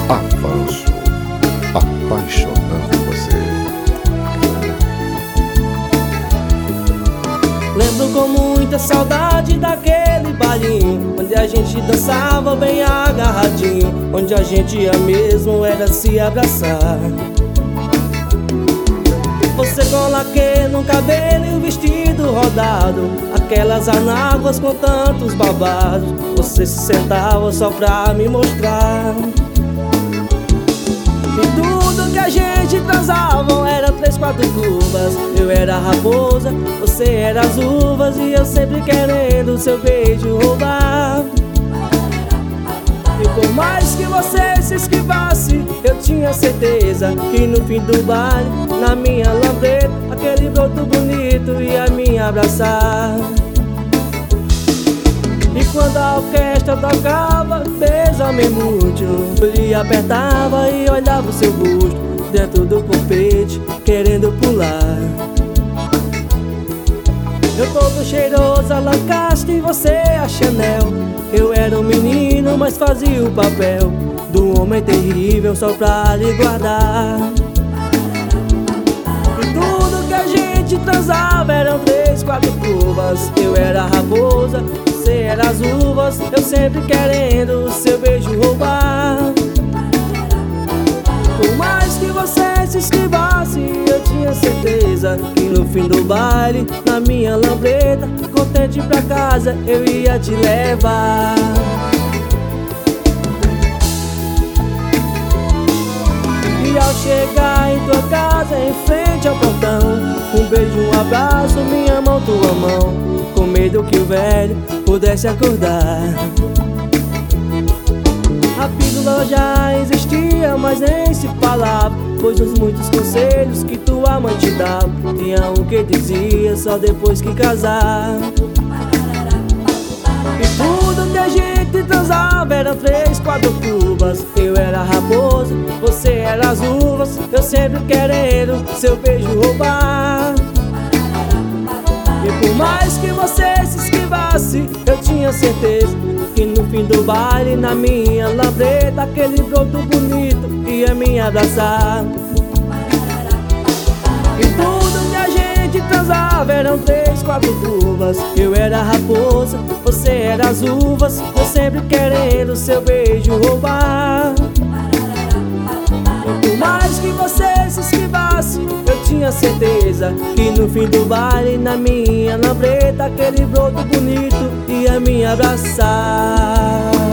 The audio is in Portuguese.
Avanço, apaixonando você. Lembro com muita saudade daquele bailinho onde a gente dançava bem agarradinho, onde a gente ia mesmo era se abraçar. Você com laque no cabelo e o vestido rodado, aquelas anáguas com tantos babados. Você se sentava só pra me mostrar. E tudo que a gente transava era 3, 4 curvas. Eu era a raposa, você era as uvas, e eu sempre querendo seu beijo roubar. E por mais que você se esquivasse, eu tinha certeza que no fim do baile, na minha lambreta, aquele broto bonito ia me abraçar. E quando a orquestra tocava Bésame Mucho, eu lhe apertava e olhava o seu busto dentro do confete, querendo pular. Eu todo cheiroso a Lancaster e você a Chanel. Eu era um menino, mas fazia o papel do homem terrível só pra lhe guardar. E tudo que a gente transava eram 3, 4 curvas. Eu era a raposa, você era as uvas, eu sempre querendo o seu beijo roubar. Por mais que você se esquivasse, eu tinha certeza que no fim do baile, na minha lambreta, contente pra casa, eu ia te levar. E ao chegar em tua casa, em frente ao portão, um beijo, um abraço, minha mão, tua mão, com medo que o velho pudesse acordar. A pílula já existia, mas nem se falava, pois os muitos conselhos que tua mãe te dava, tinha um que dizia só depois que casar. E tudo que a gente transava eram 3, 4 curvas. Eu era a raposa, você era as uvas, eu sempre querendo seu beijo roubar. E por mais que você se esquivasse, eu tinha certeza que no fim do baile, na minha lambreta, aquele broto bonito ia me abraçar. E tudo que a gente transava eram 3, 4 curvas. Eu era a raposa, você era as uvas, eu sempre querendo seu beijo roubar. E por mais que você se esquivasse, eu tinha certeza que no fim do baile, na minha lambreta, aquele broto bonito ia me abraçar.